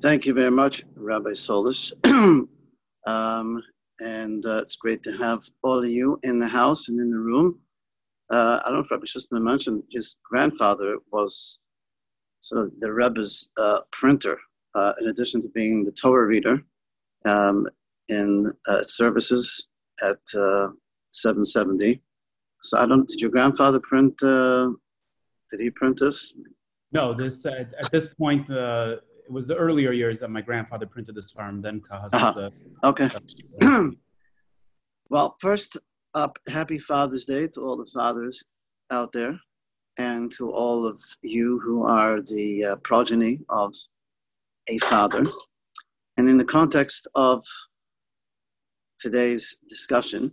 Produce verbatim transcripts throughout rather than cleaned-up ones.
Thank you very much, Rabbi Solis. um, and uh, it's great to have all of you in the house and in the room. Uh, I don't know if Rabbi Schusterman mentioned his grandfather was sort of the Rebbe's uh, printer, uh, in addition to being the Torah reader um, in uh, services at uh, seven seventy. So I don't, did your grandfather print, uh, did he print this? No, this uh, at this point, uh, it was the earlier years that my grandfather printed this farm, then Kahas. Uh-huh. Uh, okay. Uh, well, first up, happy Father's Day to all the fathers out there and to all of you who are the uh, progeny of a father. And in the context of today's discussion,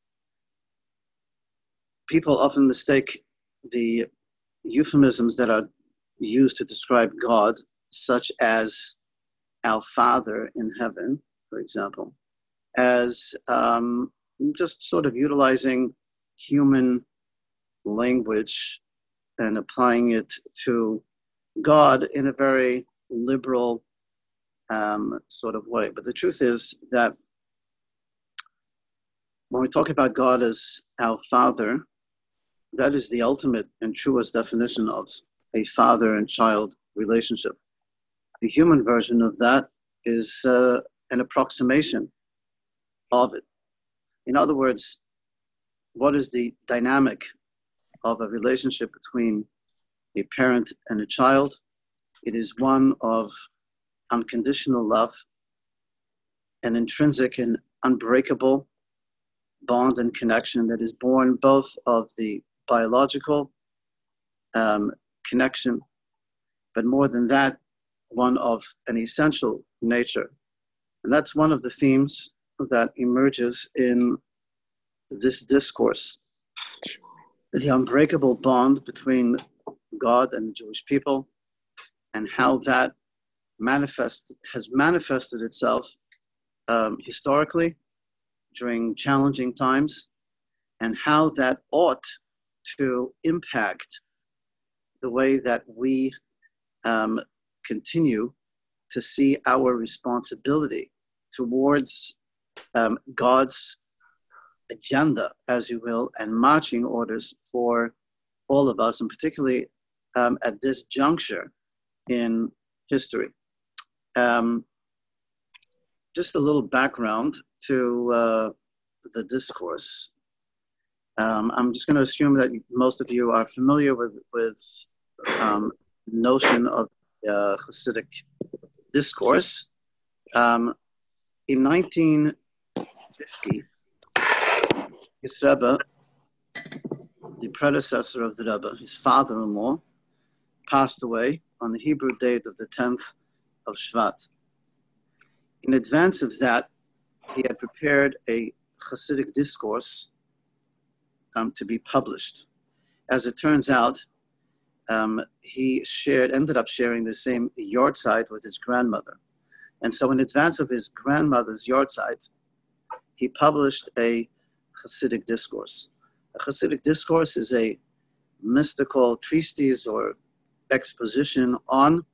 people often mistake the euphemisms that are used to describe God, such as our Father in heaven, for example, as um, just sort of utilizing human language and applying it to God in a very liberal um, sort of way. But the truth is that when we talk about God as our Father, that is the ultimate and truest definition of a father and child relationship. The human version of that is uh, an approximation of it. In other words, what is the dynamic of a relationship between a parent and a child? It is one of unconditional love, an intrinsic and unbreakable bond and connection that is born both of the biological um, connection, but more than that, one of an essential nature. And that's one of the themes that emerges in this discourse, the unbreakable bond between God and the Jewish people, and how that manifest, has manifested itself um, historically during challenging times, and how that ought to impact the way that we um, continue to see our responsibility towards um, God's agenda, as you will, and marching orders for all of us, and particularly um, at this juncture in history. Um, just a little background to uh, the discourse. Um, I'm just going to assume that most of you are familiar with, with um, the notion of uh, Hasidic discourse. Um, in nineteen fifty, his Rebbe, the predecessor of the Rebbe, his father-in-law, passed away on the Hebrew date of the tenth of Shvat. In advance of that, he had prepared a Hasidic discourse um, to be published. As it turns out, um, he shared, ended up sharing the same yahrzeit with his grandmother. And so in advance of his grandmother's yahrzeit, he published a Hasidic discourse. A Hasidic discourse is a mystical treatise or exposition on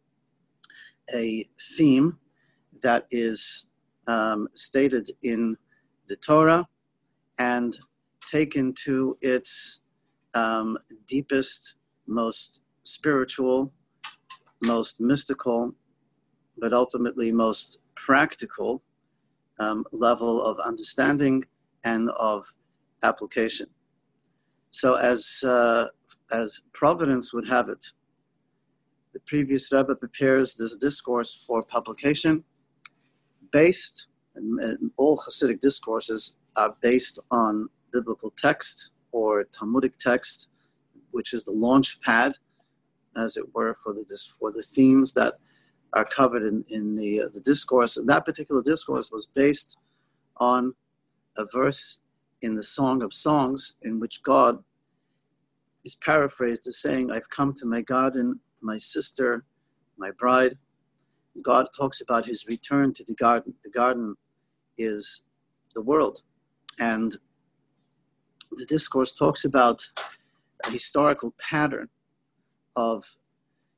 a theme that is um, stated in the Torah and taken to its um, deepest, most spiritual, most mystical, but ultimately most practical um, level of understanding and of application. So as, uh, as Providence would have it, the previous Rebbe prepares this discourse for publication based, and, and all Hasidic discourses are based on biblical text or Talmudic text, which is the launch pad, as it were, for the for the themes that are covered in, in the, uh, the discourse. And that particular discourse was based on a verse in the Song of Songs in which God is paraphrased as saying, "I've come to my garden, my sister, my bride." God talks about his return to the garden. The garden is the world. And the discourse talks about a historical pattern of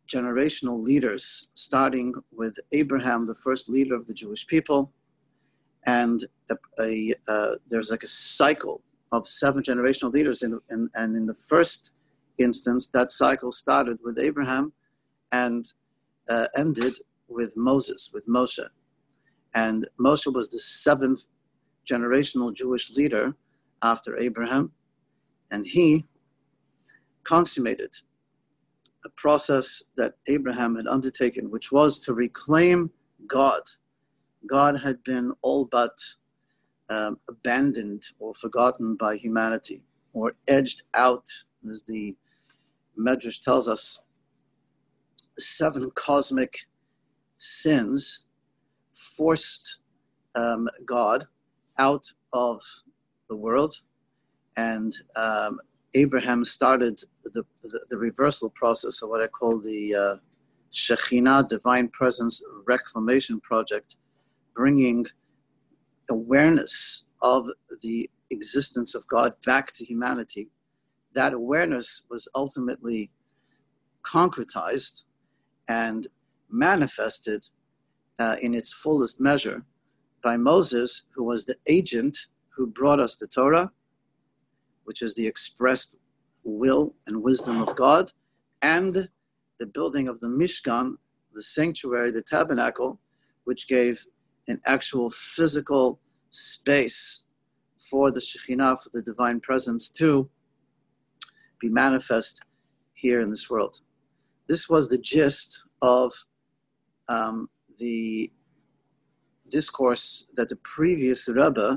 generational leaders, starting with Abraham, the first leader of the Jewish people, and a, a, uh, there's like a cycle of seven generational leaders, in, in, and in the first instance, that cycle started with Abraham and uh, ended with Moses, with Moshe. And Moshe was the seventh generational Jewish leader after Abraham, and he consummated a process that Abraham had undertaken, which was to reclaim God. God had been all but um, abandoned or forgotten by humanity, or edged out, as the Medrash tells us. The seven cosmic sins forced um, God out of the world, and um, Abraham started the, the, the reversal process of what I call the uh, Shekhinah, Divine Presence Reclamation Project, bringing awareness of the existence of God back to humanity. That awareness was ultimately concretized and manifested uh, in its fullest measure by Moses, who was the agent who brought us the Torah, which is the expressed will and wisdom of God, and the building of the Mishkan, the sanctuary, the tabernacle, which gave an actual physical space for the Shekhinah, for the divine presence to be manifest here in this world. This was the gist of um, the discourse that the previous Rebbe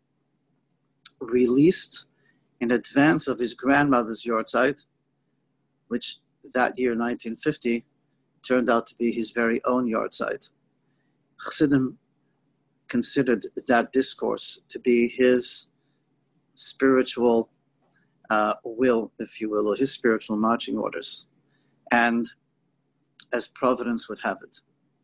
released in advance of his grandmother's yahrzeit, which that year, nineteen fifty, turned out to be his very own yahrzeit. Chassidim considered that discourse to be his spiritual uh, will, if you will, or his spiritual marching orders, and as Providence would have it,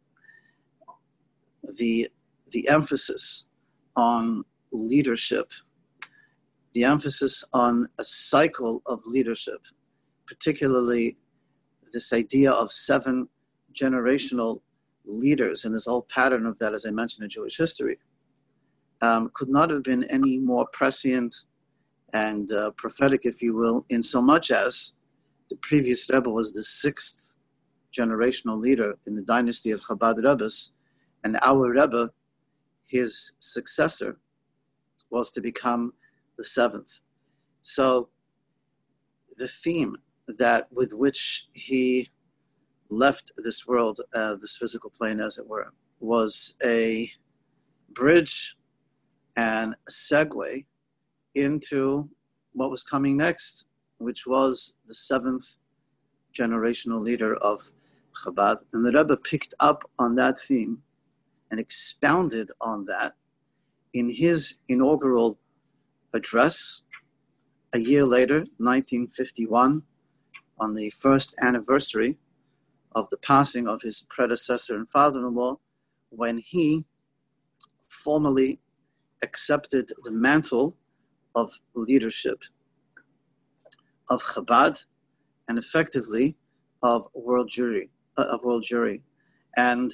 the the emphasis on leadership, the emphasis on a cycle of leadership, particularly this idea of seven generational leaders, and this whole pattern of that, as I mentioned, in Jewish history, um, could not have been any more prescient and uh, prophetic, if you will, in so much as the previous Rebbe was the sixth generational leader in the dynasty of Chabad Rebbes, and our Rebbe, his successor, was to become the seventh. So the theme that with which he left this world, uh, this physical plane, as it were, was a bridge and a segue into what was coming next, which was the seventh generational leader of Chabad. And the Rebbe picked up on that theme and expounded on that in his inaugural address a year later, nineteen fifty-one, on the first anniversary of the passing of his predecessor and father-in-law, when he formally accepted the mantle of leadership of Chabad and effectively of world Jewry, uh, of world Jewry, and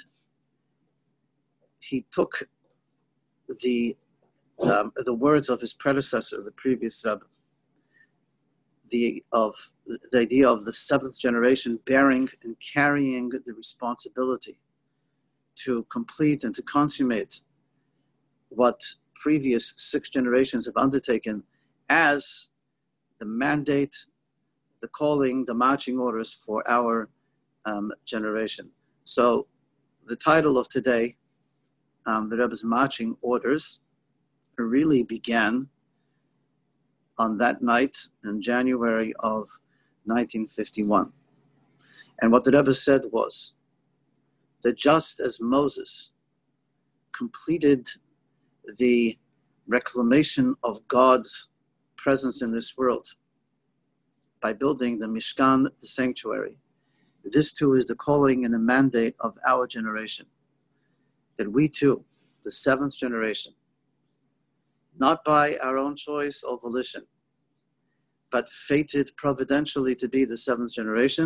he took the um, the words of his predecessor, the previous Rebbe, the of the idea of the seventh generation bearing and carrying the responsibility to complete and to consummate what previous six generations have undertaken as the mandate, the calling, the marching orders for our um, generation. So the title of today, um, the Rebbe's marching orders, really began on that night in January of nineteen fifty-one. And what the Rebbe said was that just as Moses completed the reclamation of God's presence in this world by building the Mishkan, the sanctuary, this too is the calling and the mandate of our generation, that we too, the seventh generation, not by our own choice or volition, but fated providentially to be the seventh generation,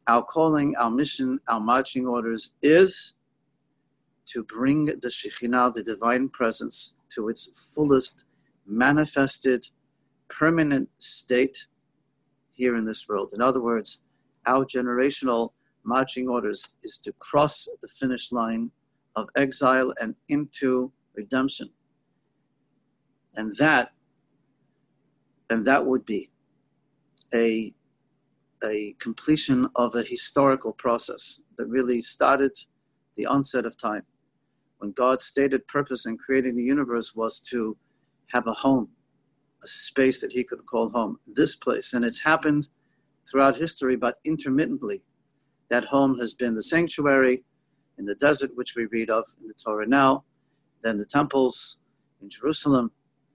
Our calling, our mission, our marching orders is to bring the Shekhinah, the divine presence, to its fullest manifested permanent state here in this world. In other words, our generational marching orders is to cross the finish line of exile and into redemption. And that, and that would be a, a completion of a historical process that really started the onset of time. When God's stated purpose in creating the universe was to have a home, a space that he could call home, this place. And it's happened throughout history, but intermittently. That home has been the sanctuary in the desert, which we read of in the Torah now, then the temples in Jerusalem.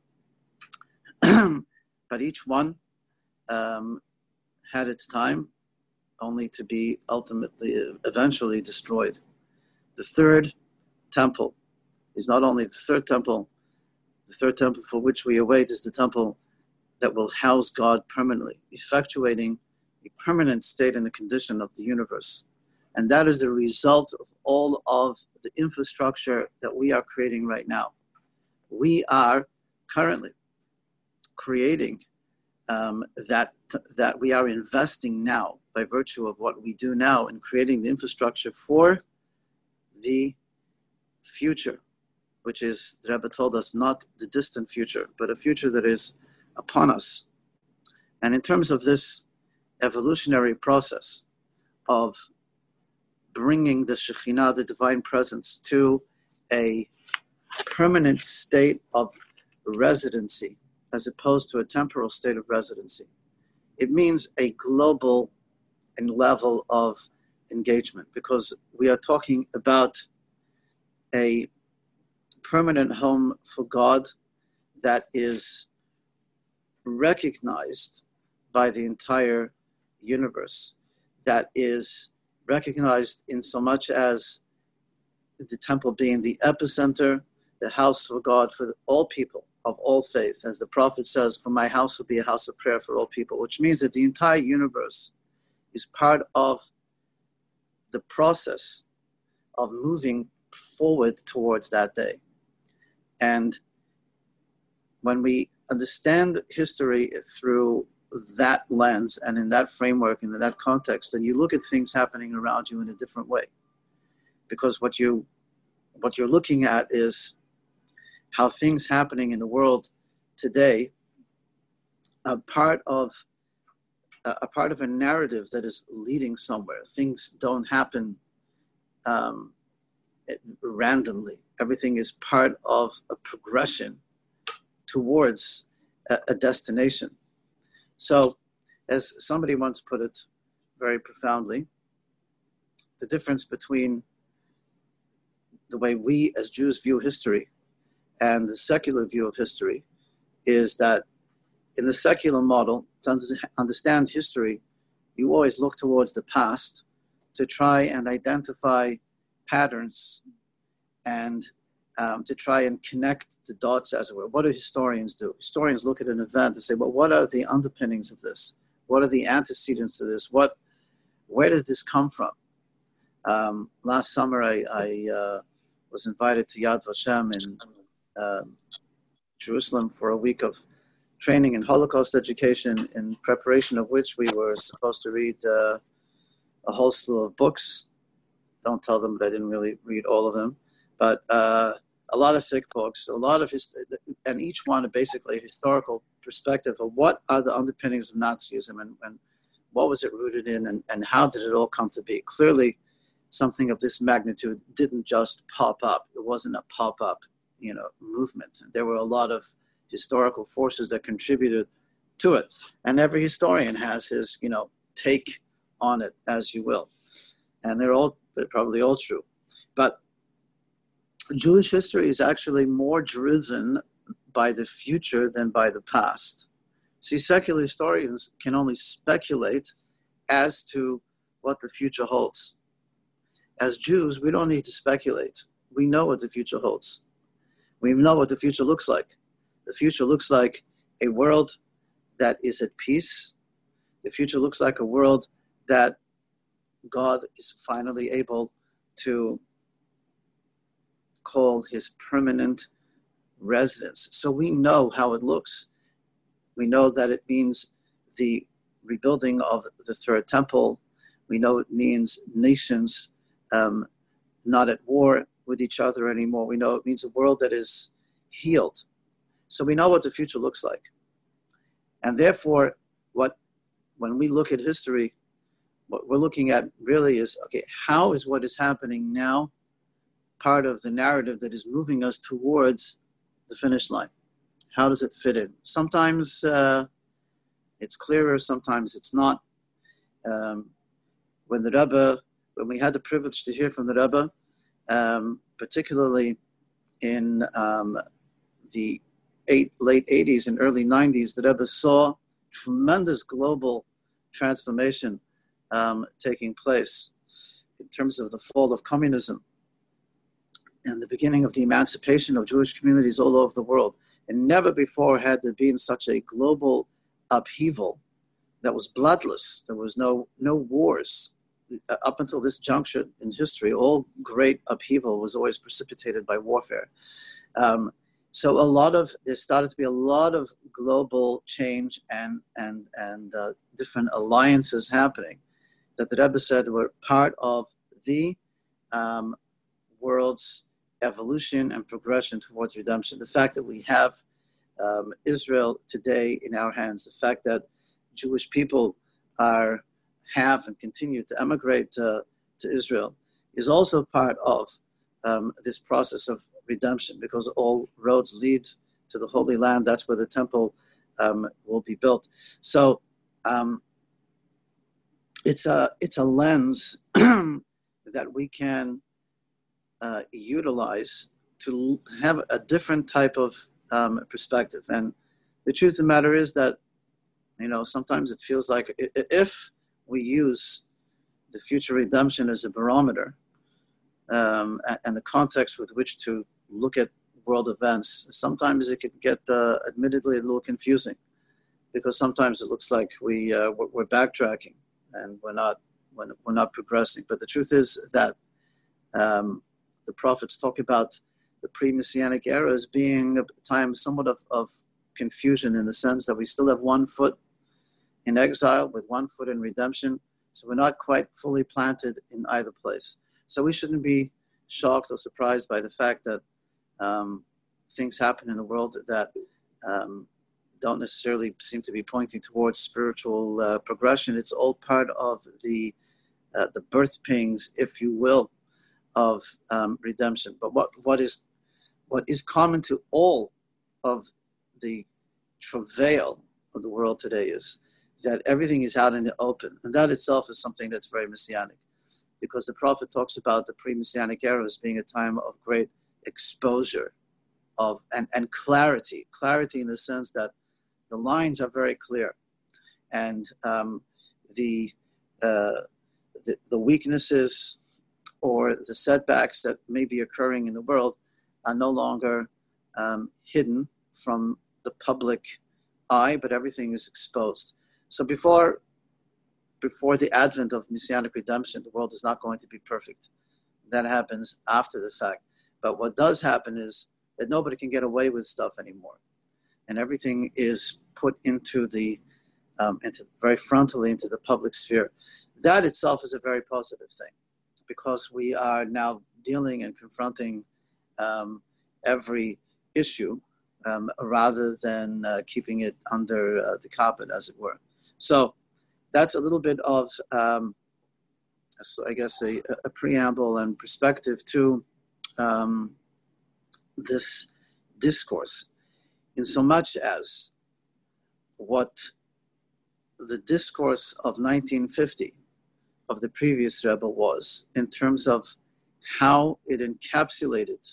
But each one um, had its time, only to be ultimately, eventually destroyed. The third temple is not only the third temple, the third temple for which we await is the temple that will house God permanently, effectuating a permanent state in the condition of the universe. And that is the result of all of the infrastructure that we are creating right now. We are currently creating um, that, that we are investing now by virtue of what we do now in creating the infrastructure for the future, which is, the Rebbe told us, not the distant future, but a future that is upon us. And in terms of this evolutionary process of bringing the Shekhinah, the divine presence, to a permanent state of residency, as opposed to a temporal state of residency, it means a global and level of engagement, because we are talking about a permanent home for God that is recognized by the entire universe, that is recognized in so much as the temple being the epicenter, the house for God for all people of all faith. As the prophet says, for my house will be a house of prayer for all people, which means that the entire universe is part of the process of moving forward towards that day. And when we understand history through that lens and in that framework and in that context, then you look at things happening around you in a different way. Because what you what you're looking at is how things happening in the world today are part of a part of a narrative that is leading somewhere. Things don't happen um, randomly. Everything is part of a progression towards a, a destination. So, as somebody once put it very profoundly, the difference between the way we as Jews view history and the secular view of history is that in the secular model, to understand history, you always look towards the past to try and identify patterns and um, to try and connect the dots, as it were. What do historians do? Historians look at an event and say, well, what are the underpinnings of this? What are the antecedents to this? What, where did this come from? Um, last summer, I, I uh, was invited to Yad Vashem in uh, Jerusalem for a week of training in Holocaust education, in preparation of which we were supposed to read uh, a whole slew of books. Don't tell them, but I didn't really read all of them. But uh, a lot of thick books, a lot of history, and each one basically a historical perspective of what are the underpinnings of Nazism and, and what was it rooted in, and, and how did it all come to be. Clearly, something of this magnitude didn't just pop up. It wasn't a pop-up, you know, movement. There were a lot of historical forces that contributed to it. And every historian has his, you know, take on it, as you will. And they're all, they're probably all true. But Jewish history is actually more driven by the future than by the past. See, secular historians can only speculate as to what the future holds. As Jews, we don't need to speculate. We know what the future holds. We know what the future looks like. The future looks like a world that is at peace. The future looks like a world that God is finally able to call his permanent residence. So we know how it looks. We know that it means the rebuilding of the third temple. We know it means nations um, not at war with each other anymore. We know it means a world that is healed. So we know what the future looks like. And therefore, what when we look at history, what we're looking at really is, okay, how is what is happening now part of the narrative that is moving us towards the finish line? How does it fit in? Sometimes uh, it's clearer, sometimes it's not. Um, when the Rebbe, when we had the privilege to hear from the Rebbe, um, particularly in um, the eight, late eighties and early nineties, the Rebbe saw tremendous global transformation um, taking place in terms of the fall of communism and the beginning of the emancipation of Jewish communities all over the world. And never before had there been such a global upheaval that was bloodless. There was no no wars. Up until this juncture in history, all great upheaval was always precipitated by warfare. Um, so a lot of, there started to be a lot of global change and, and, and uh, different alliances happening that the Rebbe said were part of the um, world's evolution and progression towards redemption. The fact that we have um, Israel today in our hands, the fact that Jewish people are have and continue to emigrate uh, to Israel is also part of um, this process of redemption, because all roads lead to the Holy Land. That's where the temple um, will be built. So um, it's a it's a lens that we can uh, utilize to have a different type of um, perspective. And the truth of the matter is that, you know, sometimes it feels like if we use the future redemption as a barometer um, and the context with which to look at world events, sometimes it can get uh, admittedly a little confusing, because sometimes it looks like we uh, we're, we're backtracking and we're not we're not progressing. But the truth is that um, the prophets talk about the pre-Messianic era as being a time somewhat of, of confusion, in the sense that we still have one foot in exile with one foot in redemption. So we're not quite fully planted in either place. So we shouldn't be shocked or surprised by the fact that um, things happen in the world that um, don't necessarily seem to be pointing towards spiritual uh, progression. It's all part of the uh, the birth pangs, if you will, of um, redemption. But what, what is what is common to all of the travail of the world today is that everything is out in the open. And that itself is something that's very messianic, because the prophet talks about the pre-messianic era as being a time of great exposure of and, and clarity, clarity in the sense that the lines are very clear, and um, the, uh, the the weaknesses or the setbacks that may be occurring in the world are no longer um, hidden from the public eye, but everything is exposed. So before, before the advent of Messianic redemption, the world is not going to be perfect. That happens after the fact. But what does happen is that nobody can get away with stuff anymore. And everything is put into the, um, into very frontally into the public sphere. That itself is a very positive thing, because we are now dealing and confronting um, every issue um, rather than uh, keeping it under uh, the carpet, as it were. So that's a little bit of, um, so I guess, a, a preamble and perspective to um, this discourse, in so much as what the discourse of nineteen fifty of the previous Rebbe was, in terms of how it encapsulated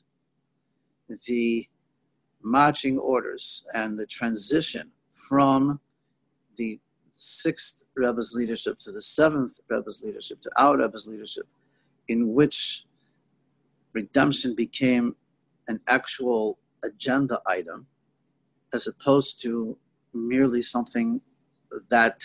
the marching orders and the transition from the sixth Rebbe's leadership to the seventh Rebbe's leadership to our Rebbe's leadership, in which redemption became an actual agenda item, as opposed to merely something that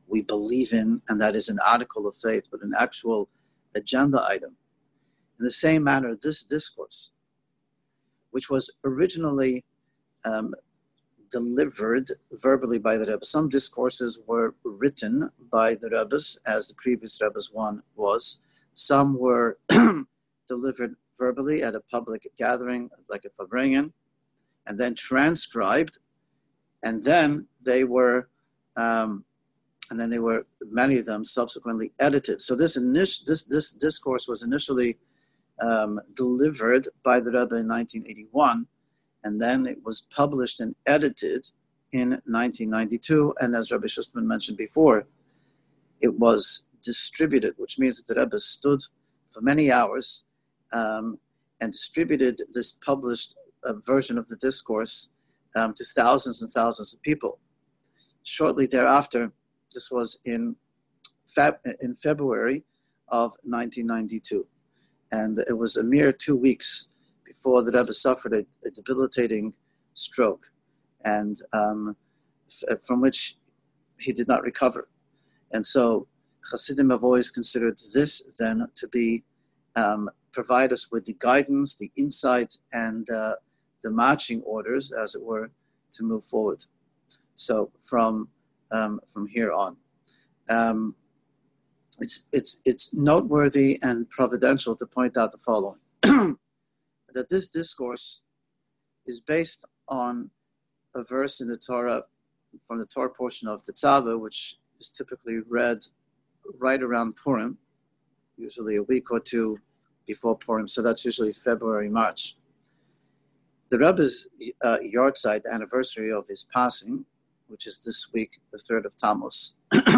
we believe in, and that is an article of faith, but an actual agenda item. In the same manner, this discourse, which was originally um, delivered verbally by the Rebbe. Some discourses were written by the Rebbes, as the previous Rebbe's one was. Some were delivered verbally at a public gathering, like a Fabrengen, and then transcribed, and then they were, um, and then they were, many of them subsequently edited. So this initial, this this discourse was initially um, delivered by the Rebbe in nineteen eighty-one, and then it was published and edited in nineteen ninety-two. And as Rabbi Schusterman mentioned before, it was distributed, which means that the Rebbe stood for many hours um, and distributed this published uh, version of the discourse um, to thousands and thousands of people. Shortly thereafter, this was in, Feb- in February of nineteen ninety-two. And it was a mere two weeks before the Rebbe suffered a, a debilitating stroke, and um, f- from which he did not recover. And so Hasidim have always considered this then to be, um, provide us with the guidance, the insight, and uh, the marching orders, as it were, to move forward. So from um, from here on. Um, it's, it's, it's noteworthy and providential to point out the following. That this discourse is based on a verse in the Torah, from the Torah portion of Tetzaveh, which is typically read right around Purim, usually a week or two before Purim, so that's usually February, March. The Rebbe's uh, yahrzeit, the anniversary of his passing, which is this week, the third of Tammuz,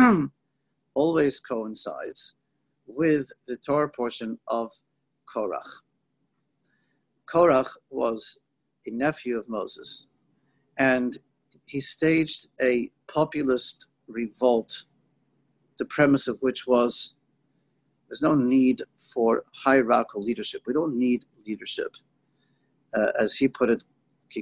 always coincides with the Torah portion of Korach. Korach was a nephew of Moses, and he staged a populist revolt, the premise of which was there's no need for hierarchical leadership. We don't need leadership. Uh, as he put it,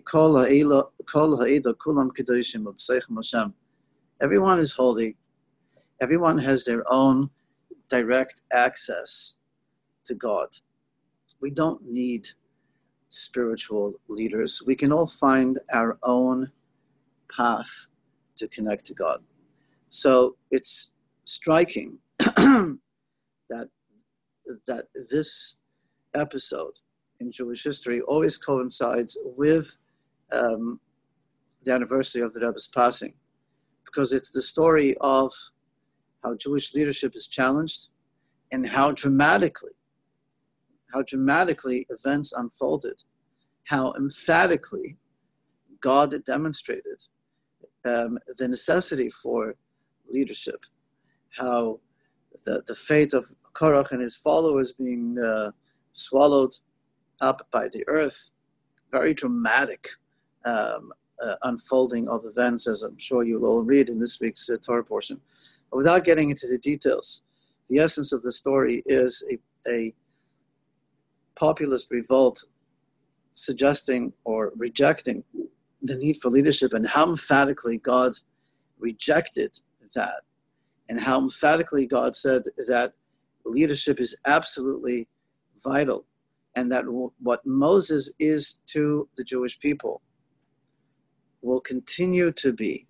everyone is holy. Everyone has their own direct access to God. We don't need spiritual leaders. We can all find our own path to connect to God. So it's striking that that this episode in Jewish history always coincides with um, the anniversary of the Rebbe's passing, because it's the story of how Jewish leadership is challenged and how dramatically, how dramatically events unfolded, how emphatically God demonstrated um, the necessity for leadership, how the, the fate of Korach and his followers being uh, swallowed up by the earth, very dramatic um, uh, unfolding of events, as I'm sure you'll all read in this week's uh, Torah portion. But without getting into the details, the essence of the story is a, a populist revolt suggesting or rejecting the need for leadership, and how emphatically God rejected that, and how emphatically God said that leadership is absolutely vital, and that w- what Moses is to the Jewish people will continue to be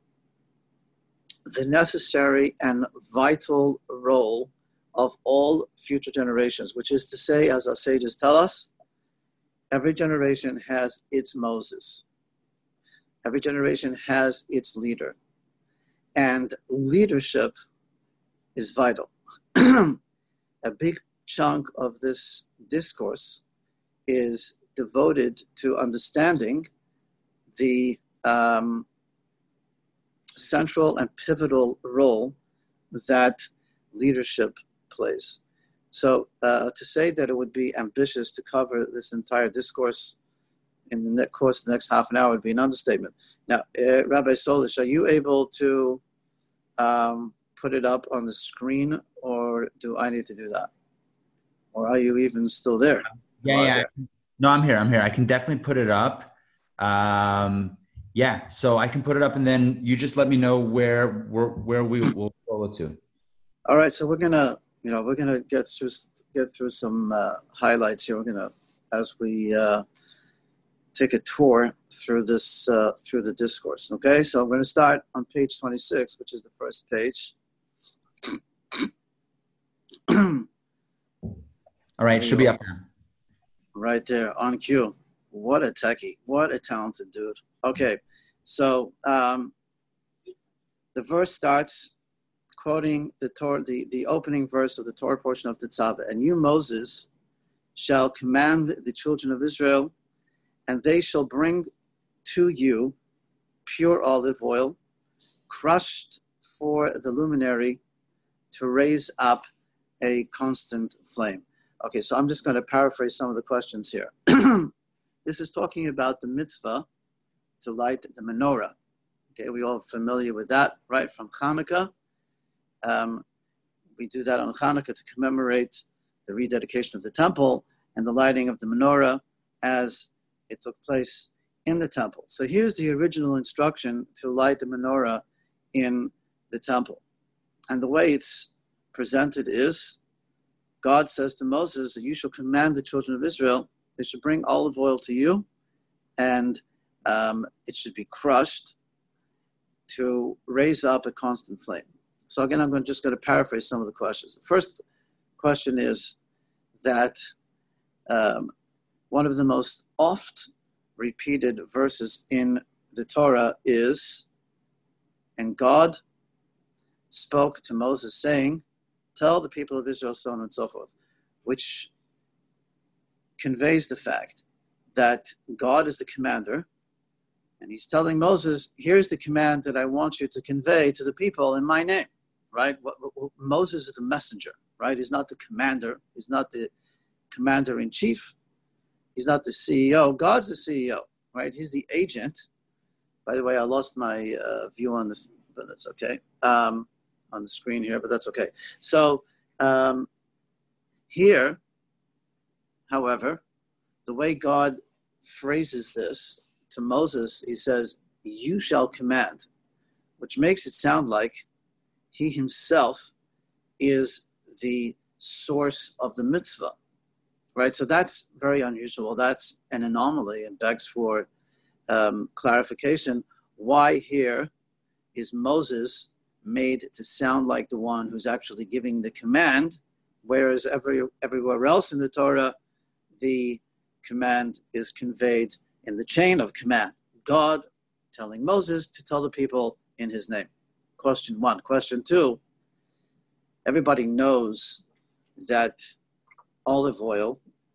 the necessary and vital role of all future generations, which is to say, as our sages tell us, every generation has its Moses. Every generation has its leader. And leadership is vital. A big chunk of this discourse is devoted to understanding the um, central and pivotal role that leadership plays. So uh, to say that it would be ambitious to cover this entire discourse in the course of the next half an hour would be an understatement. Now, uh, Rabbi Solish, are you able to um, put it up on the screen, or do I need to do that? Or are you even still there? Yeah, yeah. There? No, I'm here. I'm here. I can definitely put it up. Um, Yeah, so I can put it up, and then you just let me know where where, where we will roll it to. All right, so we're gonna, you know, we're gonna get through get through some uh, highlights here. We're gonna, as we uh, take a tour through this uh, through the discourse. Okay, so I'm going to start on page twenty-six, which is the first page. All right, should be up there. Right there on cue. What a techie! What a talented dude. Okay, so um, the verse starts quoting the Torah, the, the opening verse of the Torah portion of the Tzava. And you, Moses, shall command the children of Israel, and they shall bring to you pure olive oil, crushed for the luminary, to raise up a constant flame. Okay, so I'm just going to paraphrase some of the questions here. This is talking about the mitzvah to light the menorah. Okay, we all familiar with that, right, from Hanukkah. Um, we do that on Hanukkah to commemorate the rededication of the temple and the lighting of the menorah as it took place in the temple. So here's the original instruction to light the menorah in the temple. And the way it's presented is, God says to Moses that you shall command the children of Israel, they should bring olive oil to you, and um, it should be crushed to raise up a constant flame. So again, I'm going to just going to paraphrase some of the questions. The first question is that um, one of the most oft repeated verses in the Torah is, and God spoke to Moses saying, tell the people of Israel so on and so forth, which conveys the fact that God is the commander, and he's telling Moses, here's the command that I want you to convey to the people in my name, right? Moses is the messenger, right? He's not the commander. He's not the commander-in-chief. He's not the C E O. God's the C E O, right? He's the agent. By the way, I lost my uh, view on this, but that's okay, um, on the screen here, but that's okay. So um, here, however, the way God phrases this to Moses, he says, you shall command, which makes it sound like he himself is the source of the mitzvah, right? So that's very unusual. That's an anomaly and begs for um, clarification. Why here is Moses made to sound like the one who's actually giving the command, whereas every everywhere else in the Torah, the command is conveyed in the chain of command. God telling Moses to tell the people in his name. Question one. Question two, everybody knows that olive oil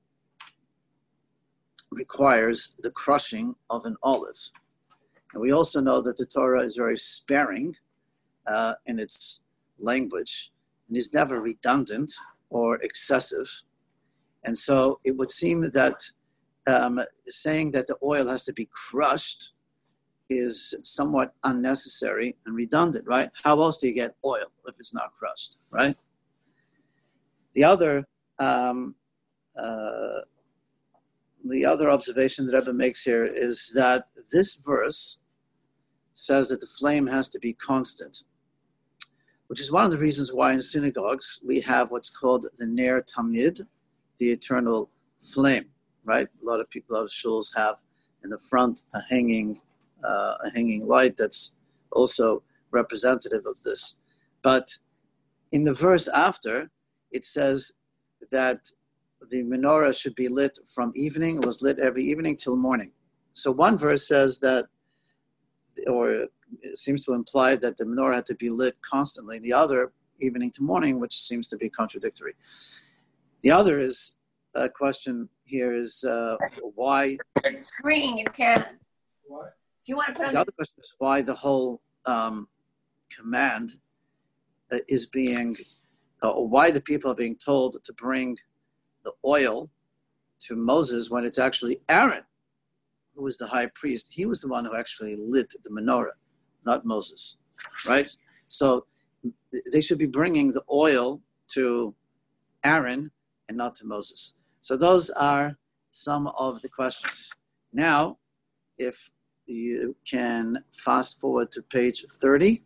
requires the crushing of an olive. And we also know that the Torah is very sparing uh, in its language and is never redundant or excessive. And so it would seem that um, saying that the oil has to be crushed is somewhat unnecessary and redundant, right? How else do you get oil if it's not crushed, right? The other um, uh, the other observation that Rebbe makes here is that this verse says that the flame has to be constant, which is one of the reasons why in synagogues we have what's called the Ner Tamid, the eternal flame, right? A lot of people, a lot of shuls have in the front a hanging, uh, a hanging light that's also representative of this. But in the verse after, it says that the menorah should be lit from evening. It was lit every evening till morning. So one verse says that, or it seems to imply that the menorah had to be lit constantly. The other, evening to morning, which seems to be contradictory. The other is a question here is uh, why... Screen, you can. What? If you want to put on... The other question is why the whole um, command uh, is being, uh, or why the people are being told to bring the oil to Moses when it's actually Aaron who was the high priest. He was the one who actually lit the menorah, not Moses, right? So they should be bringing the oil to Aaron and not to Moses. So those are some of the questions. Now, if you can fast forward to page thirty.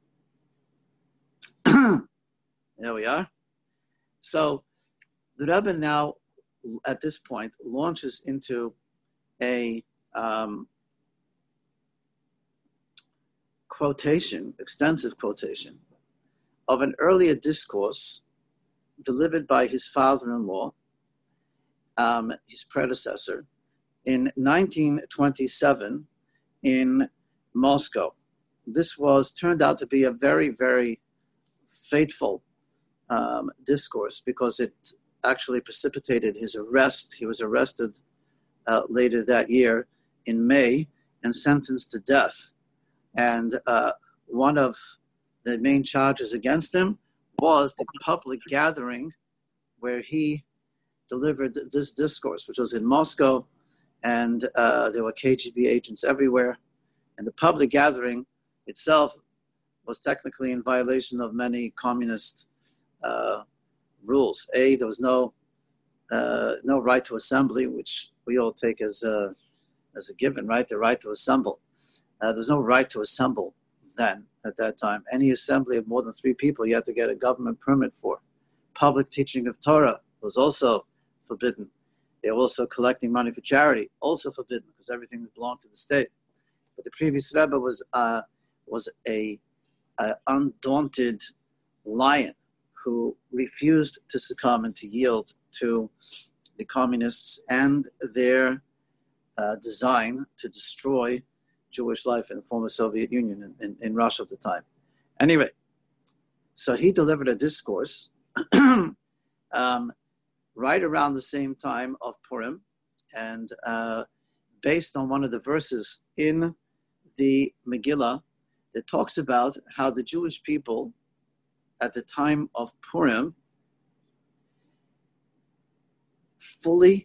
There we are. So the Rebbe now, at this point, launches into a um, quotation, extensive quotation, of an earlier discourse delivered by his father-in-law, um, his predecessor, in nineteen twenty-seven in Moscow. This was turned out to be a very, very fateful um, discourse because it actually precipitated his arrest. He was arrested uh, later that year in May and sentenced to death. And uh, one of the main charges against him was the public gathering where he delivered this discourse, which was in Moscow, and uh, there were K G B agents everywhere. And the public gathering itself was technically in violation of many communist uh, rules. A, there was no uh, no right to assembly, which we all take as a, as a given, right? The right to assemble. Uh, there's no right to assemble then, at that time. Any assembly of more than three people, you had to get a government permit for. Public teaching of Torah was also forbidden. They were also collecting money for charity, also forbidden, because everything belonged to the state. But the previous Rebbe was uh, was a, a undaunted lion who refused to succumb and to yield to the communists and their uh, design to destroy Jewish life in the former Soviet Union in, in, in Russia of the time. Anyway, so he delivered a discourse um, right around the same time of Purim, and uh, based on one of the verses in the Megillah that talks about how the Jewish people at the time of Purim fully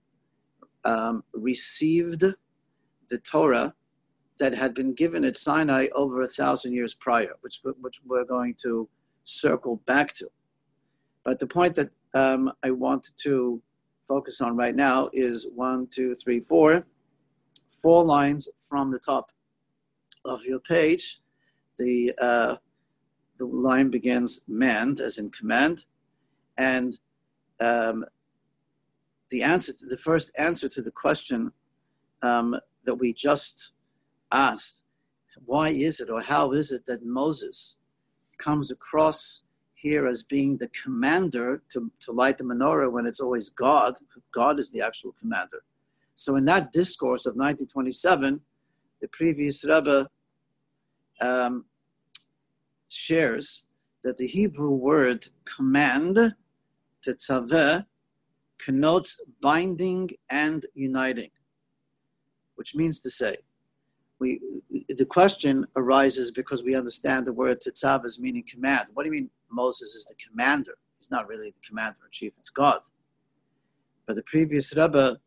um, received the Torah that had been given at Sinai over a thousand years prior, which, which we're going to circle back to. But the point that um, I want to focus on right now is one, two, three, four, four lines from the top of your page. The uh, the line begins mand, as in command, and um, the answer to the first answer to the question um, that we just asked, why is it or how is it that Moses comes across here as being the commander to, to light the menorah when it's always God? God is the actual commander. So in that discourse of nineteen twenty-seven, the previous Rebbe um, shares that the Hebrew word command, tetzaveh, connotes binding and uniting, which means to say, we the question arises because we understand the word tetzaveh as meaning command. What do you mean Moses is the commander? He's not really the commander-in-chief, it's God. But the previous Rebbe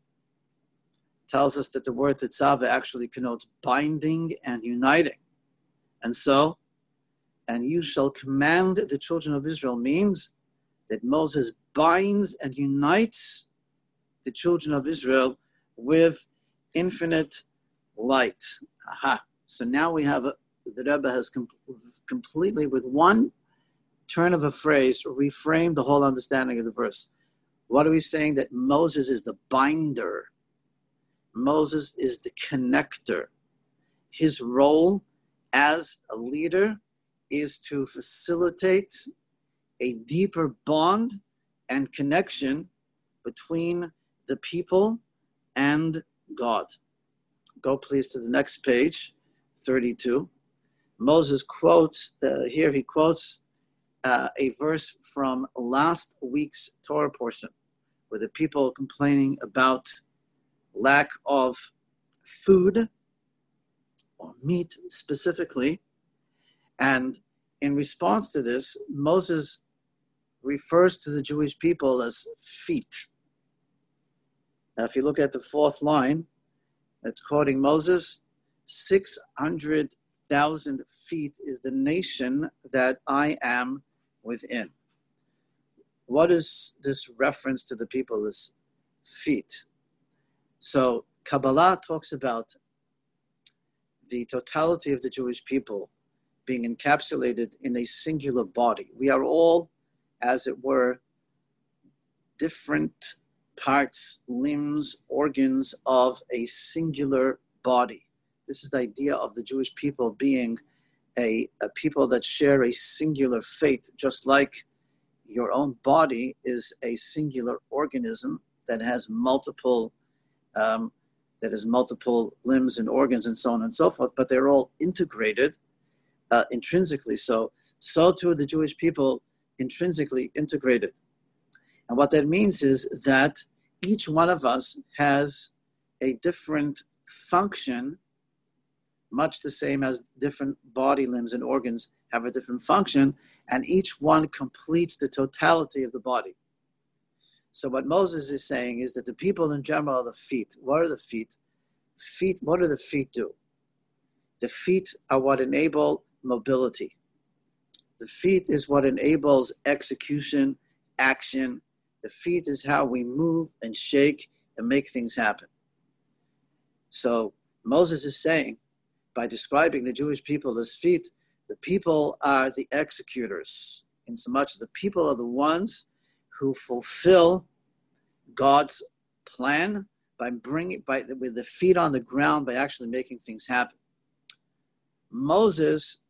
tells us that the word tetzaveh actually connotes binding and uniting. And so, and you shall command the children of Israel means that Moses binds and unites the children of Israel with infinite light. Aha. So now we have, a, the Rebbe has com- completely, with one turn of a phrase, reframed the whole understanding of the verse. What are we saying? That Moses is the binder. Moses is the connector. His role as a leader is to facilitate a deeper bond and connection between the people and God. Go please to the next page, thirty-two. Moses quotes, uh, here he quotes uh, a verse from last week's Torah portion, where the people complaining about lack of food, or meat specifically. And in response to this, Moses refers to the Jewish people as feet. Now, if you look at the fourth line, it's quoting Moses, six hundred thousand feet is the nation that I am within. What is this reference to the people as feet? So Kabbalah talks about the totality of the Jewish people being encapsulated in a singular body. We are all, as it were, different parts, limbs, organs of a singular body. This is the idea of the Jewish people being a, a people that share a singular fate, just like your own body is a singular organism that has multiple um, that has multiple limbs and organs and so on and so forth, but they're all integrated uh, intrinsically. So, so too the Jewish people intrinsically integrated. And what that means is that each one of us has a different function, much the same as different body limbs and organs have a different function, and each one completes the totality of the body. So what Moses is saying is that the people in general are the feet. What are the feet? Feet, what do the feet do? The feet are what enable mobility. The feet is what enables execution, action. The feet is how we move and shake and make things happen. So Moses is saying, by describing the Jewish people as feet, the people are the executors, in so much the people are the ones who fulfill God's plan by bringing, by with the feet on the ground, by actually making things happen. Moses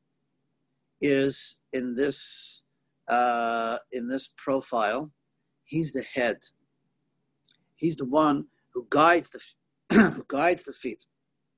is in this uh, in this profile. He's the head. He's the one who guides the who guides the feet.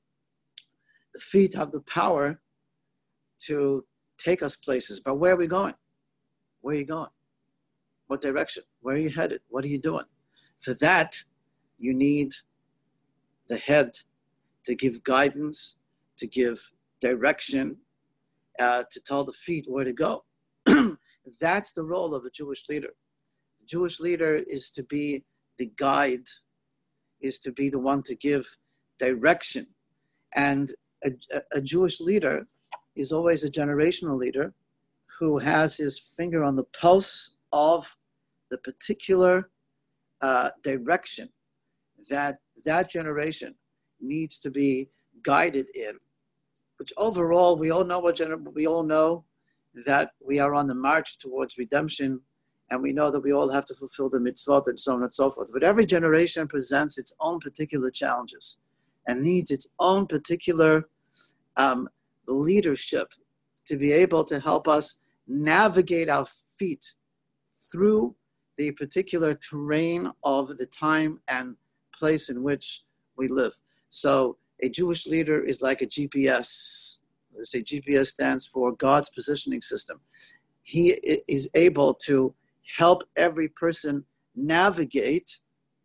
The feet have the power to take us places. But where are we going? Where are you going? What direction? Where are you headed? What are you doing? For that, you need the head to give guidance, to give direction, uh, to tell the feet where to go. That's the role of a Jewish leader. The Jewish leader is to be the guide, is to be the one to give direction. And a, a Jewish leader is always a generational leader who has his finger on the pulse of the particular uh, direction that that generation needs to be guided in. Which overall, we all know what gener- we all know that we are on the march towards redemption, and we know that we all have to fulfill the mitzvot and so on and so forth. But every generation presents its own particular challenges and needs its own particular um, leadership to be able to help us navigate our feet through the particular terrain of the time and place in which we live. So a Jewish leader is like a G P S. Let's say G P S stands for God's positioning system. He is able to help every person navigate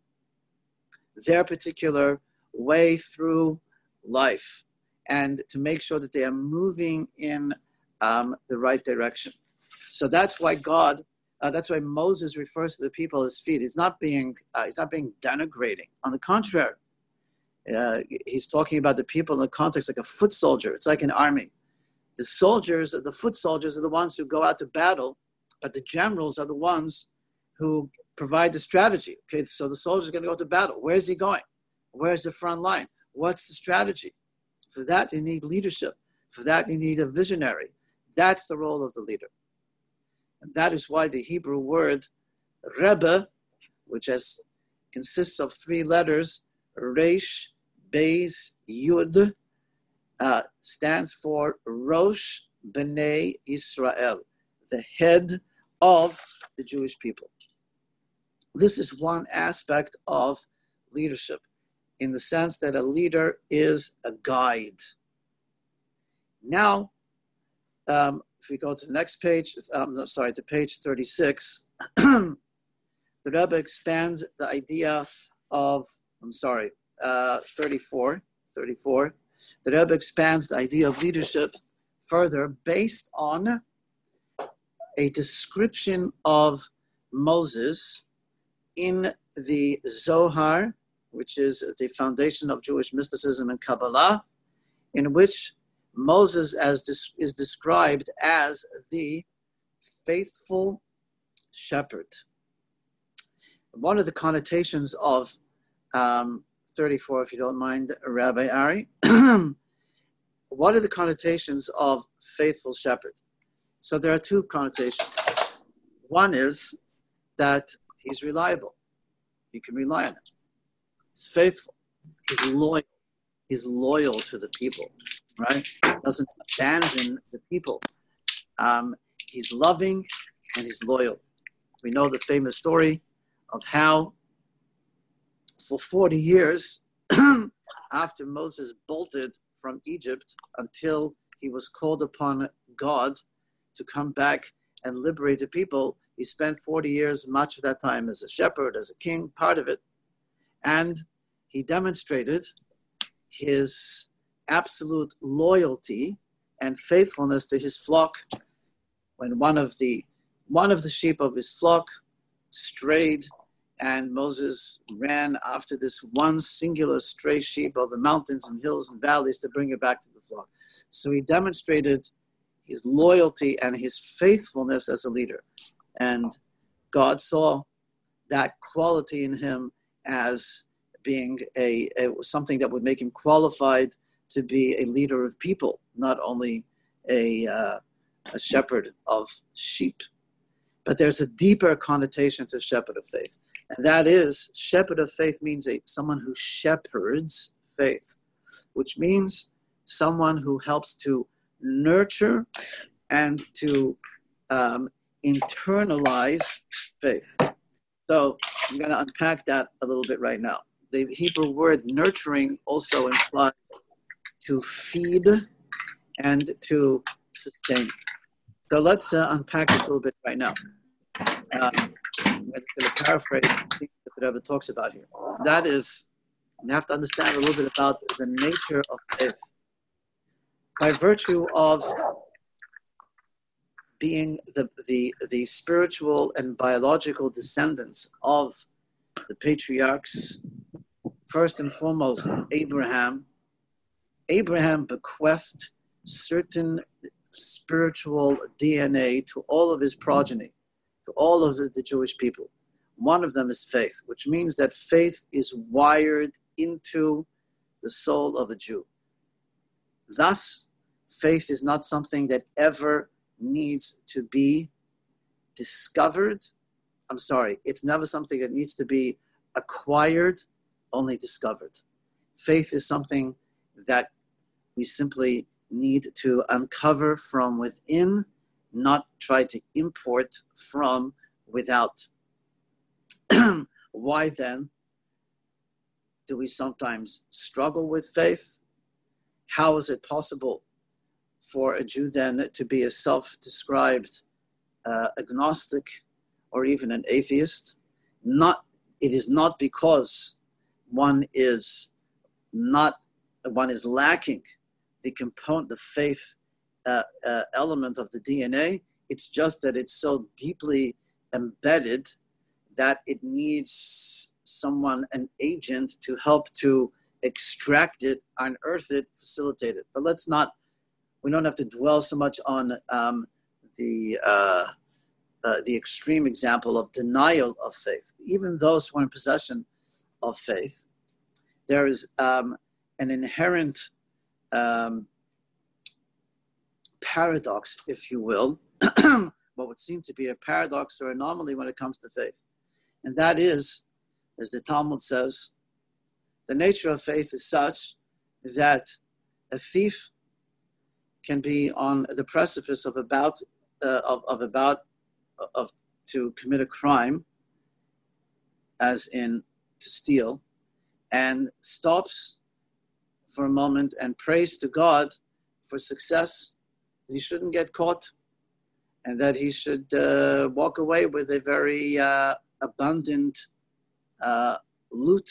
their particular way through life and to make sure that they are moving in um, the right direction. So that's why God, uh, that's why Moses refers to the people as feet. He's not being, uh, he's not being denigrating. On the contrary, uh, he's talking about the people in the context like a foot soldier. It's like an army. The soldiers, the foot soldiers are the ones who go out to battle, but the generals are the ones who provide the strategy. Okay, so the soldier's going to go to battle. Where's he going? Where's the front line? What's the strategy? For that, you need leadership. For that, you need a visionary. That's the role of the leader. And that is why the Hebrew word Rebbe, which has, consists of three letters, Resh, Beis, Yud, uh, stands for Rosh B'nai Israel, the head of the Jewish people. This is one aspect of leadership, in the sense that a leader is a guide. Now, um, if we go to the next page, um, no, sorry, to page thirty-six, the Rebbe expands the idea of, I'm sorry, uh, thirty-four, thirty-four. The Rebbe expands the idea of leadership further based on a description of Moses in the Zohar, which is the foundation of Jewish mysticism and Kabbalah, in which Moses as is described as the faithful shepherd. One of the connotations of um, thirty-four, if you don't mind, Rabbi Ari, what are the connotations of faithful shepherd? So there are two connotations. One is that he's reliable. You can rely on him. He's faithful. He's loyal. He's loyal to the people, right? Doesn't abandon the people. Um, he's loving and he's loyal. We know the famous story of how for forty years after Moses bolted from Egypt until he was called upon God to come back and liberate the people, he spent forty years, much of that time as a shepherd, as a king, part of it. And he demonstrated his absolute loyalty and faithfulness to his flock when one of the one of the sheep of his flock strayed, and Moses ran after this one singular stray sheep over mountains and hills and valleys to bring it back to the flock. So he demonstrated his loyalty and his faithfulness as a leader. And God saw that quality in him as being a, a something that would make him qualified to be a leader of people, not only a, uh, a shepherd of sheep. But there's a deeper connotation to shepherd of faith. And that is, shepherd of faith means a someone who shepherds faith, which means someone who helps to nurture and to um, internalize faith. So I'm going to unpack that a little bit right now. The Hebrew word nurturing also implies to feed and to sustain. So let's uh, unpack this a little bit right now. Uh, I'm going to paraphrase what the Rebbe talks about here. That is, you have to understand a little bit about the nature of faith. By virtue of being the, the, the spiritual and biological descendants of the patriarchs, first and foremost, Abraham, Abraham bequeathed certain spiritual D N A to all of his progeny, to all of the, the Jewish people. One of them is faith, which means that faith is wired into the soul of a Jew. Thus, faith is not something that ever needs to be discovered. I'm sorry, it's never something that needs to be acquired, only discovered. Faith is something that we simply need to uncover from within, not try to import from without. Why then do we sometimes struggle with faith? How is it possible for a Jew then to be a self-described uh, agnostic or even an atheist? Not, it is not because one is not, one is lacking the component, the faith uh, uh, element of the D N A. It's just that it's so deeply embedded that it needs someone, an agent, to help to extract it, unearth it, facilitate it. But let's not, we don't have to dwell so much on um, the uh, uh, the extreme example of denial of faith. Even those who are in possession of faith, there is um, an inherent um, paradox, if you will, what would seem to be a paradox or anomaly when it comes to faith. And that is, as the Talmud says, the nature of faith is such that a thief can be on the precipice of about uh, of, of about of to commit a crime, as in to steal, and stops for a moment and prays to God for success, that he shouldn't get caught, and that he should uh, walk away with a very uh, abundant uh, loot.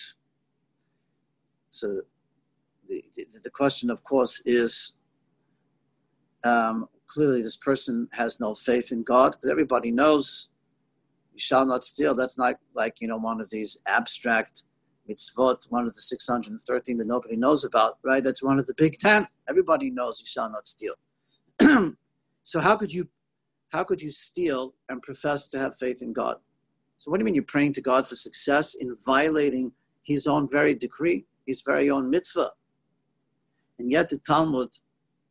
So the, the, the question, of course, is um, clearly this person has no faith in God, but everybody knows you shall not steal. That's not like, you know, one of these abstract mitzvot, one of the six hundred thirteen that nobody knows about, right? That's one of the big ten. Everybody knows you shall not steal. So how could you how could you steal and profess to have faith in God? So what do you mean you're praying to God for success in violating his own very decree, his very own mitzvah? And yet the Talmud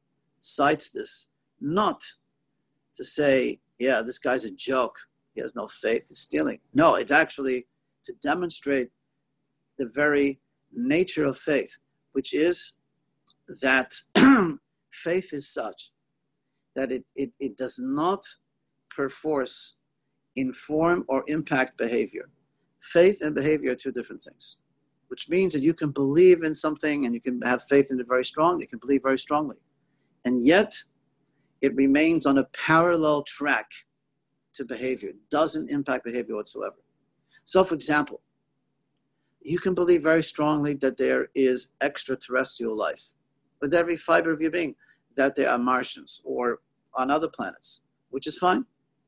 cites this not to say, yeah, this guy's a joke. He has no faith. He's stealing. No, it's actually to demonstrate the very nature of faith, which is that faith is such that it, it, it does not perforce inform or impact behavior. Faith and behavior are two different things, which means that you can believe in something and you can have faith in it very strongly. You can believe very strongly. And yet, it remains on a parallel track to behavior. It doesn't impact behavior whatsoever. So, for example, you can believe very strongly that there is extraterrestrial life with every fiber of your being, that there are Martians or on other planets, which is fine.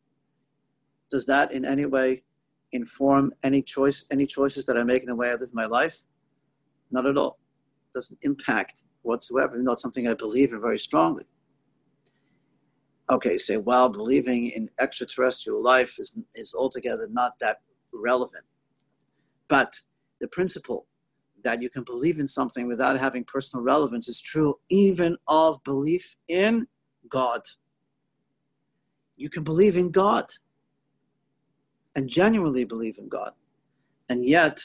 Does that in any way inform any choice, any choices that I make in the way I live my life? Not at all. It doesn't impact whatsoever, even though it's something I believe in very strongly. Okay, you say, well, believing in extraterrestrial life is, is altogether not that relevant. But the principle that you can believe in something without having personal relevance is true even of belief in God. You can believe in God and genuinely believe in God. And yet,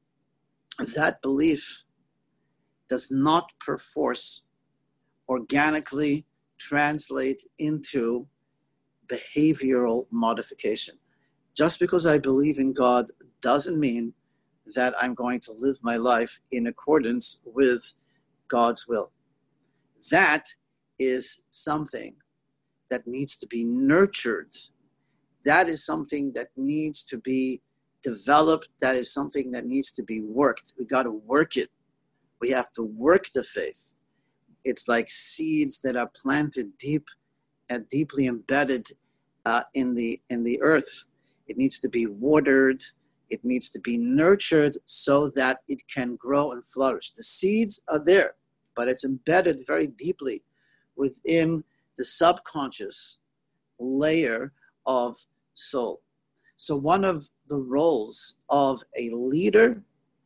that belief does not perforce organically translate into behavioral modification. Just because I believe in God doesn't mean that I'm going to live my life in accordance with God's will. That is something that needs to be nurtured. That is something that needs to be developed. That is something that needs to be worked. We got to work it. We have to work the faith. It's like seeds that are planted deep and deeply embedded uh, in the in the earth. It needs to be watered. It needs to be nurtured so that it can grow and flourish. The seeds are there, but it's embedded very deeply within the subconscious layer of soul. So one of the roles of a leader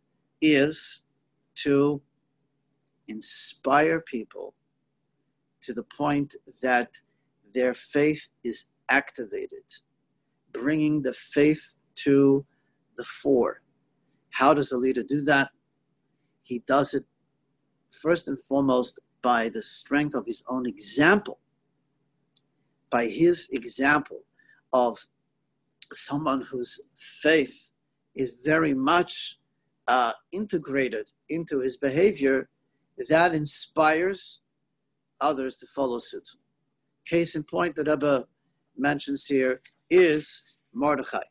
is to inspire people to the point that their faith is activated, bringing the faith to the fore. How does a leader do that? He does it first and foremost by the strength of his own example, by his example of someone whose faith is very much uh, integrated into his behavior, that inspires others to follow suit. Case in point that Rebbe mentions here is Mordechai.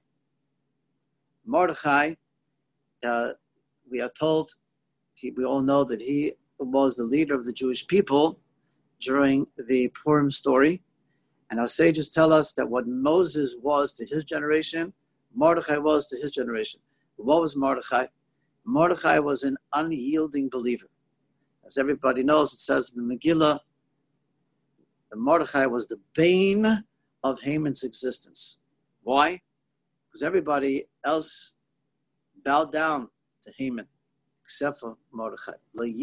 Mordechai, uh, we are told, he, we all know that he was the leader of the Jewish people during the Purim story. And our sages tell us that what Moses was to his generation, Mordechai was to his generation. What was Mordechai? Mordechai was an unyielding believer. As everybody knows, it says in the Megillah, that Mordechai was the bane of Haman's existence. Why? Because everybody else bowed down to Haman, except for Mordechai.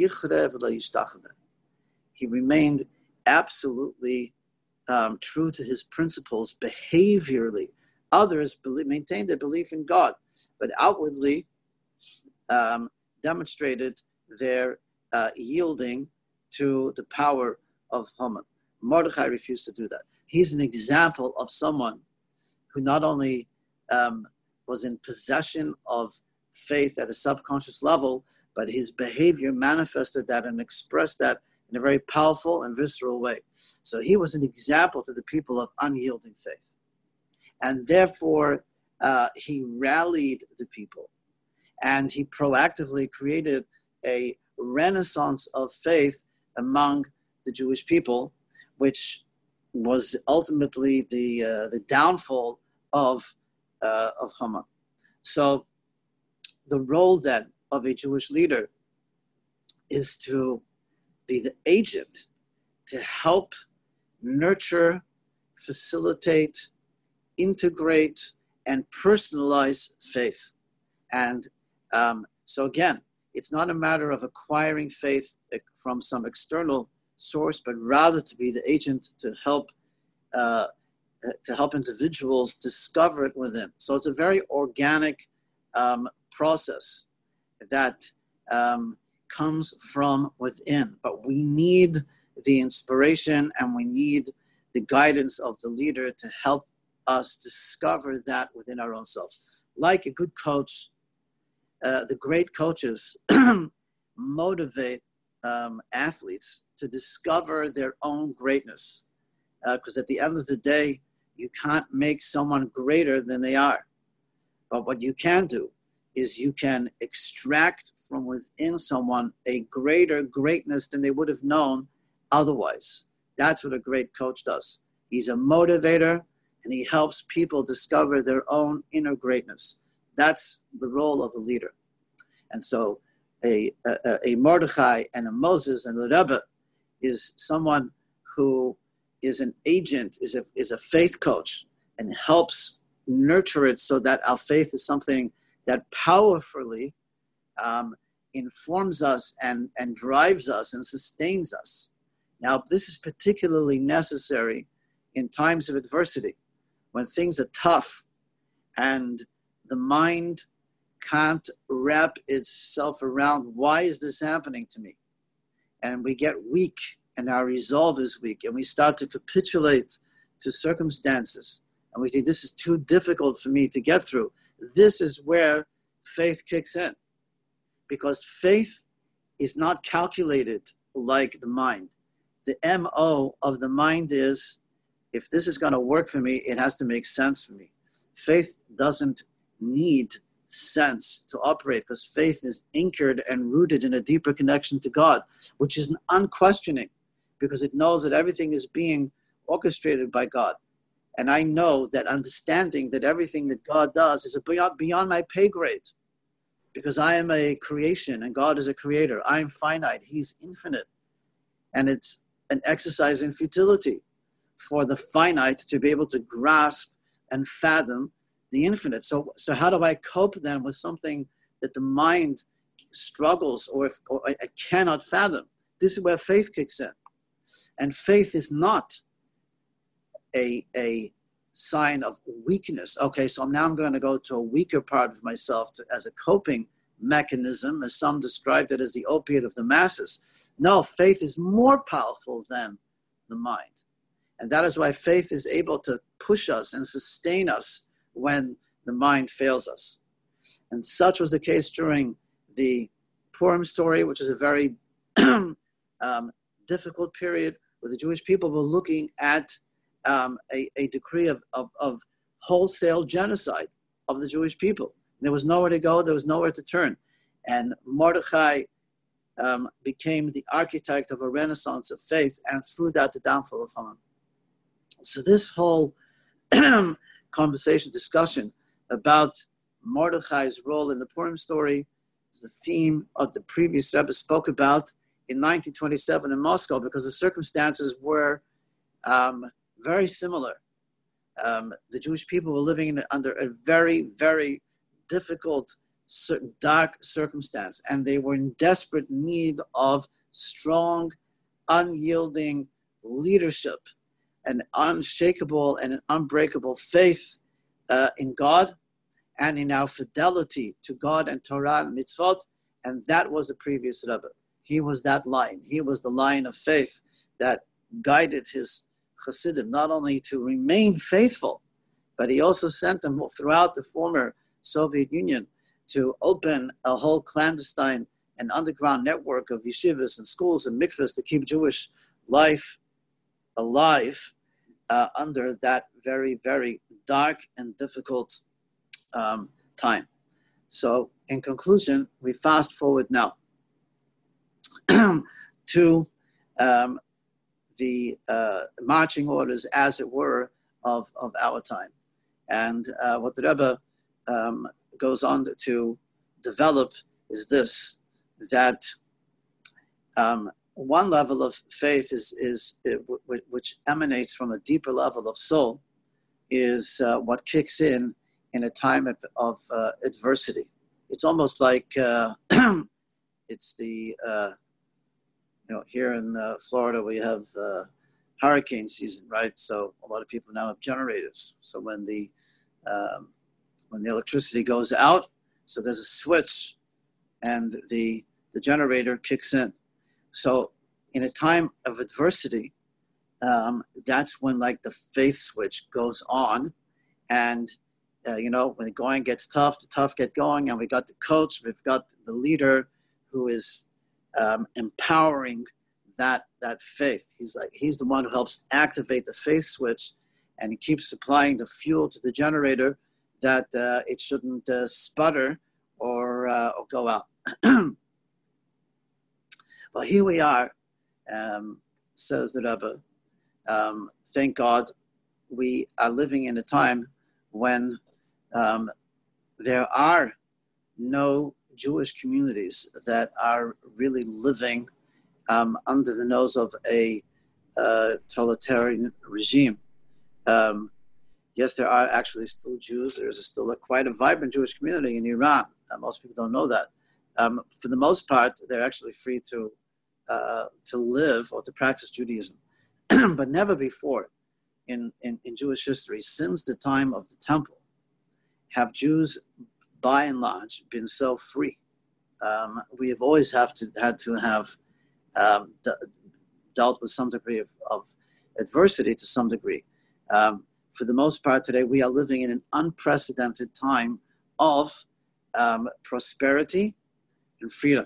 He remained absolutely um, true to his principles behaviorally. Others believe, maintained their belief in God, but outwardly um, demonstrated their uh, yielding to the power of Haman. Mordechai refused to do that. He's an example of someone who not only um, was in possession of faith at a subconscious level, but his behavior manifested that and expressed that in a very powerful and visceral way. So he was an example to the people of unyielding faith. And therefore, uh, he rallied the people. And he proactively created a renaissance of faith among the Jewish people, which was ultimately the uh, the downfall of uh, of Haman. So the role then of a Jewish leader is to be the agent to help nurture, facilitate, integrate, and personalize faith. And um, so again, it's not a matter of acquiring faith from some external source, but rather to be the agent to help uh, to help individuals discover it within. So it's a very organic um, process that um, comes from within. But we need the inspiration and we need the guidance of the leader to help us discover that within our own selves. Like a good coach, uh, the great coaches motivate um, athletes to discover their own greatness. Because uh, at the end of the day, you can't make someone greater than they are. But what you can do is you can extract from within someone a greater greatness than they would have known otherwise. That's what a great coach does. He's a motivator, and he helps people discover their own inner greatness. That's the role of a leader. And so a, a, a Mordechai and a Moses and a Rebbe is someone who is an agent, is a, is a faith coach, and helps nurture it so that our faith is something that powerfully um, informs us and, and drives us and sustains us. Now, this is particularly necessary in times of adversity, when things are tough and the mind can't wrap itself around, why is this happening to me? And we get weak and our resolve is weak and we start to capitulate to circumstances and we think this is too difficult for me to get through. This is where faith kicks in, because faith is not calculated like the mind. The M O of the mind is, if this is going to work for me, it has to make sense for me. Faith doesn't need sense to operate, because faith is anchored and rooted in a deeper connection to God, which is unquestioning, because it knows that everything is being orchestrated by God. And I know that understanding that everything that God does is beyond, beyond my pay grade, because I am a creation and God is a creator. I am finite. He's infinite. And it's an exercise in futility for the finite to be able to grasp and fathom the infinite. So, so how do I cope then with something that the mind struggles or, if, or I cannot fathom? This is where faith kicks in. And faith is not a, a sign of weakness. Okay, so now I'm going to go to a weaker part of myself to, as a coping mechanism, as some described it as the opiate of the masses. No, faith is more powerful than the mind. And that is why faith is able to push us and sustain us when the mind fails us. And such was the case during the Purim story, which is a very um, difficult period where the Jewish people were looking at um, a, a decree of, of, of wholesale genocide of the Jewish people. There was nowhere to go. There was nowhere to turn. And Mordechai um, became the architect of a renaissance of faith, and through that, the downfall of Haman. So this whole conversation, discussion about Mordechai's role in the Purim story is the theme of the previous Rebbe spoke about in nineteen twenty-seven in Moscow, because the circumstances were um, very similar. Um, the Jewish people were living in, under a very, very difficult, dark circumstance, and they were in desperate need of strong, unyielding leadership, an unshakable and an unbreakable faith uh, in God and in our fidelity to God and Torah and mitzvot. And that was the previous Rebbe. He was that line. He was the line of faith that guided his Chassidim not only to remain faithful, but he also sent them throughout the former Soviet Union to open a whole clandestine and underground network of yeshivas and schools and mikvahs to keep Jewish life alive uh, under that very, very dark and difficult um, time. So in conclusion, we fast forward now to um, the uh, marching orders, as it were, of, of our time. And uh, what the Rebbe um, goes on to develop is this, that um, one level of faith is, is it, w- which emanates from a deeper level of soul, is uh, what kicks in in a time of, of uh, adversity. It's almost like uh, it's the uh, you know, here in uh, Florida, we have uh, hurricane season, right? So a lot of people now have generators. So when the um, when the electricity goes out, so there's a switch, and the the generator kicks in. So in a time of adversity, um, that's when like the faith switch goes on, and uh, you know, when the going gets tough, the tough get going, and we got the coach, we've got the leader who is um, empowering that that faith. He's like he's the one who helps activate the faith switch, and he keeps supplying the fuel to the generator that uh, it shouldn't uh, sputter or uh, or go out. Well, here we are, um, says the Rebbe. Um, thank God, we are living in a time when um, there are no Jewish communities that are really living um, under the nose of a uh, totalitarian regime. Um, yes, there are actually still Jews. There's a still a, quite a vibrant Jewish community in Iran. Uh, most people don't know that. Um, for the most part, they're actually free to uh, to live or to practice Judaism. But never before in, in, in Jewish history, since the time of the temple, have Jews, by and large, been so free. Um, we have always have to had to have um, de- dealt with some degree of, of adversity to some degree. Um, for the most part today, we are living in an unprecedented time of um, prosperity and freedom.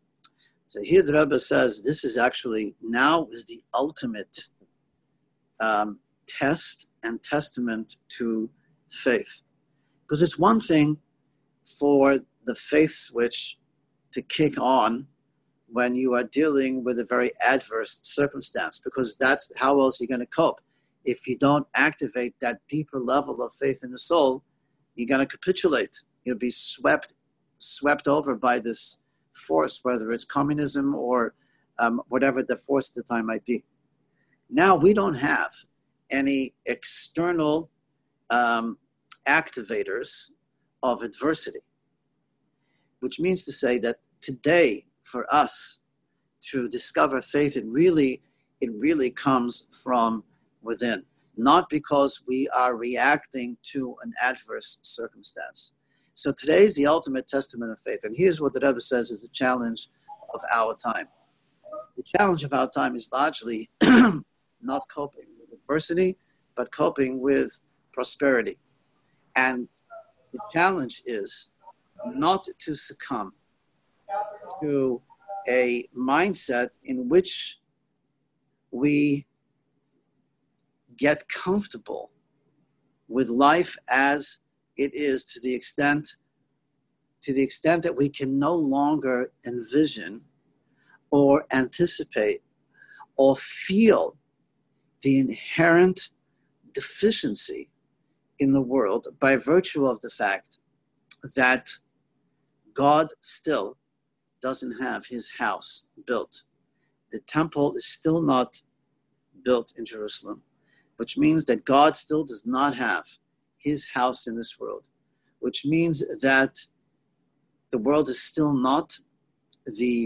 So here the Rebbe says this is actually now is the ultimate um, test and testament to faith. Because it's one thing for the faith switch to kick on when you are dealing with a very adverse circumstance, because that's how else you're going to cope. If you don't activate that deeper level of faith in the soul, you're going to capitulate. You'll be swept, swept over by this force, whether it's communism or um, whatever the force at the time might be. Now we don't have any external um, activators of adversity, which means to say that today, for us to discover faith, it really, it really comes from within, not because we are reacting to an adverse circumstance. So today is the ultimate testament of faith. And here's what the Rebbe says is the challenge of our time. The challenge of our time is largely not coping with adversity, but coping with prosperity. And the challenge is not to succumb to a mindset in which we get comfortable with life as it is, to the extent to the extent that we can no longer envision or anticipate or feel the inherent deficiency in the world by virtue of the fact that God still doesn't have his house built. The temple is still not built in Jerusalem, which means that God still does not have his house in this world, which means that the world is still not the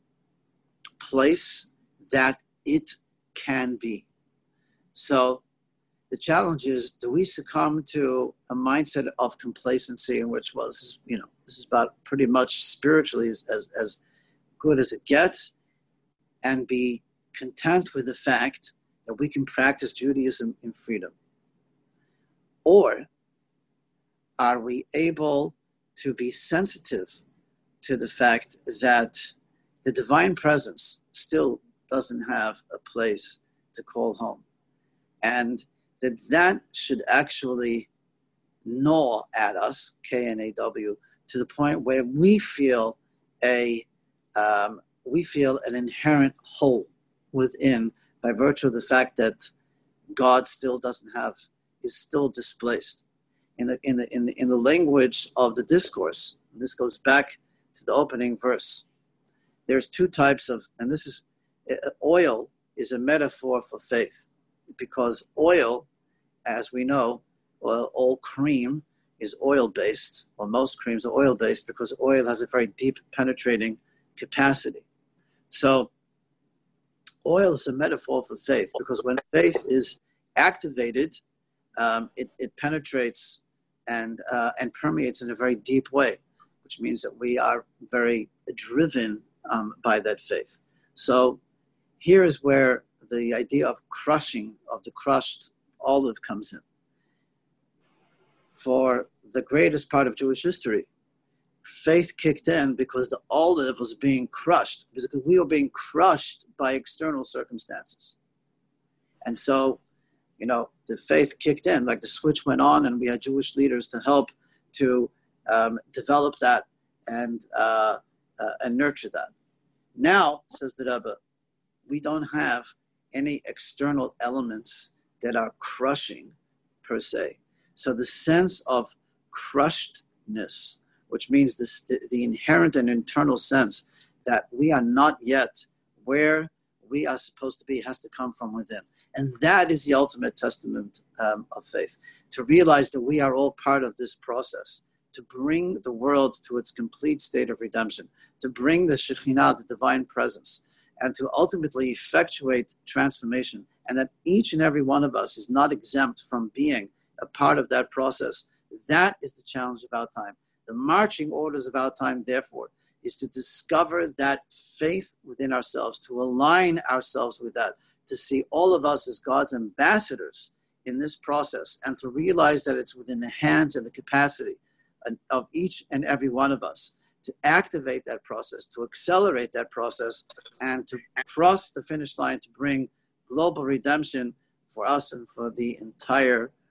place that it can be. So the challenge is, do we succumb to a mindset of complacency in which, well, this is, you know, this is about pretty much spiritually as, as, as good as it gets, and be content with the fact that we can practice Judaism in freedom? Or are we able to be sensitive to the fact that the divine presence still doesn't have a place to call home, and that that should actually gnaw at us, K N A W, to the point where we feel a um, we feel an inherent hole within by virtue of the fact that God still doesn't have, is still displaced. In the in the in the, in the language of the discourse, and this goes back to the opening verse. There's two types of, and this is, uh, oil is a metaphor for faith, because oil, as we know, well, all cream is oil-based, or most creams are oil-based, because oil has a very deep penetrating capacity. So oil is a metaphor for faith, because when faith is activated, um, it, it penetrates and uh, and permeates in a very deep way, which means that we are very driven um, by that faith. So here is where the idea of crushing, of the crushed olive comes in. For the greatest part of Jewish history, faith kicked in because the olive was being crushed, because we were being crushed by external circumstances. And so, you know, the faith kicked in, like the switch went on, and we had Jewish leaders to help to um, develop that and uh, uh, and nurture that. Now, says the Rebbe, we don't have any external elements that are crushing per se. So the sense of crushedness, which means this, the, the inherent and internal sense that we are not yet where we are supposed to be, has to come from within. And that is the ultimate testament um, of faith, to realize that we are all part of this process, to bring the world to its complete state of redemption, to bring the Shekhinah, the divine presence, and to ultimately effectuate transformation, and that each and every one of us is not exempt from being a part of that process. That is the challenge of our time. The marching orders of our time, therefore, is to discover that faith within ourselves, to align ourselves with that, to see all of us as God's ambassadors in this process, and to realize that it's within the hands and the capacity of each and every one of us to activate that process, to accelerate that process, and to cross the finish line to bring global redemption for us and for the entire